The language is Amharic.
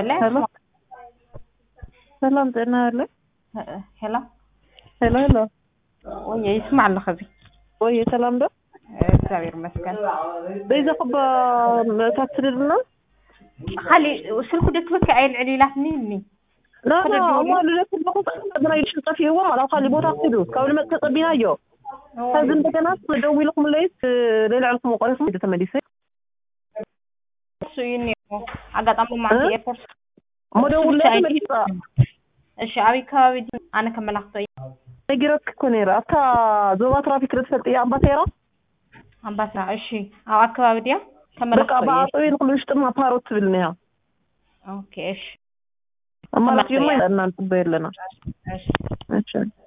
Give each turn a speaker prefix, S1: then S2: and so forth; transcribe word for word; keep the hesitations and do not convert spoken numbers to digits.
S1: هلا سلام ጤና አለ
S2: هلا
S1: هلا هلا
S2: ወይ ይስማል ለኸዚ
S1: ወይ ሰላም ዶ
S2: እግዚአብሔር ይመስገን
S1: በይዛ خب ታትድልና
S2: خلي ስልኩ ደክመክ አይል ዕሊላትኒ ኒ
S1: لا لا ما له لكم بدنا يشوف فيه هو ما خلي بوتا تدو قبل ما تطبينا يو فازم بدنا ندوي لكم ليس ليلة لكم وقريكم إذا تمديسي
S2: سويني አጋጣሚ ማንተ ኤርፖርት
S1: مدول لا مديسا
S2: እሺ አቢ ካቢ አነ ከመላክተይ
S1: ነግረክ ኮኔራ አታ ዞባ ትራፊክ ረፍሰጥ ያ አምባቴራ
S2: አምባሳ እሺ አው አካባቢ ዲያ ከመላክተይ
S1: በቃ ባጦይ ልኩልሽ ጥማ ፓሮት ብልነያ
S2: ኦኬ እሺ
S1: አማራጭ የማይናንተ በየለና
S2: እሺ
S1: እሺ